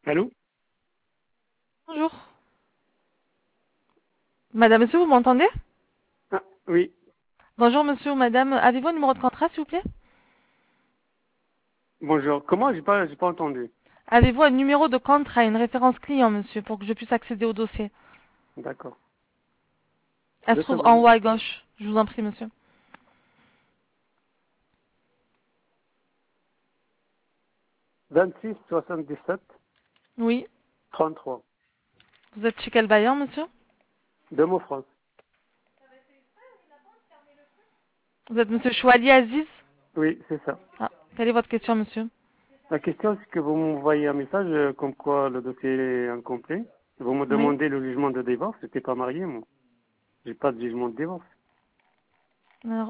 Allô? Bonjour. Madame, monsieur, vous m'entendez? Ah, oui. Bonjour, monsieur ou madame. Avez-vous un numéro de contrat, s'il vous plaît? Bonjour. Comment? J'ai pas entendu. Avez-vous un numéro de contrat, une référence client, monsieur, pour que je puisse accéder au dossier? D'accord. Elle se Deux trouve en secondes. haut à gauche. Je vous en prie, monsieur. 26 77 Oui. 33. Vous êtes chez quel bailleur, monsieur? De mots France. Vous êtes monsieur Chouali Aziz? Oui, c'est ça. Ah, quelle est votre question, monsieur? La question, c'est que vous m'envoyez un message comme quoi le dossier est incomplet. Vous me Oui. demandez le jugement de divorce. J'étais pas marié, moi. J'ai pas de jugement de divorce. Alors,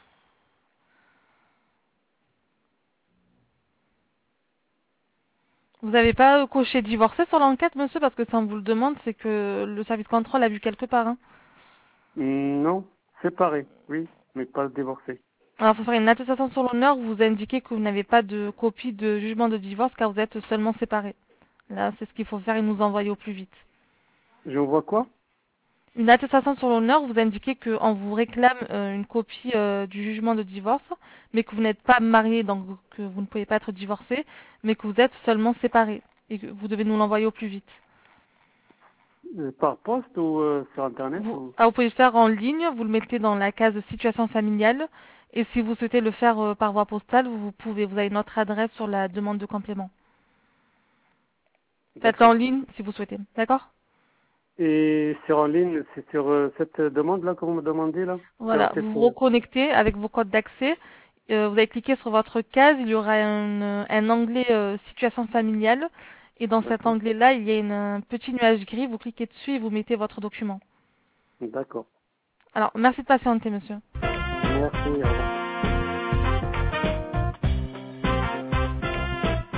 vous n'avez pas coché divorcé sur l'enquête, monsieur, parce que si on vous le demande, c'est que le service contrôle a vu quelque part, hein. Non. Séparé. Oui. Mais pas divorcé. Alors, il faut faire une attestation sur l'honneur où vous indiquez que vous n'avez pas de copie de jugement de divorce car vous êtes seulement séparés. Là, c'est ce qu'il faut faire et nous envoyer au plus vite. J'envoie quoi? Une attestation sur l'honneur, vous indiquez qu'on vous réclame une copie du jugement de divorce, mais que vous n'êtes pas marié, donc que vous ne pouvez pas être divorcé, mais que vous êtes seulement séparés et que vous devez nous l'envoyer au plus vite. Par poste ou sur Internet ou... Vous pouvez le faire en ligne, vous le mettez dans la case situation familiale, et si vous souhaitez le faire par voie postale, vous pouvez, vous avez notre adresse sur la demande de complément. Faites-le en D'accord. ligne si vous souhaitez, d'accord? Et sur en ligne, c'est sur cette demande-là que vous me demandez là? Sur Voilà, vous cette... vous reconnectez avec vos codes d'accès. Vous allez cliquer sur votre case, il y aura un onglet situation familiale. Et dans cet D'accord. onglet-là, il y a un petit nuage gris. Vous cliquez dessus et vous mettez votre document. D'accord. Alors, merci de patienter, monsieur. Merci, au revoir.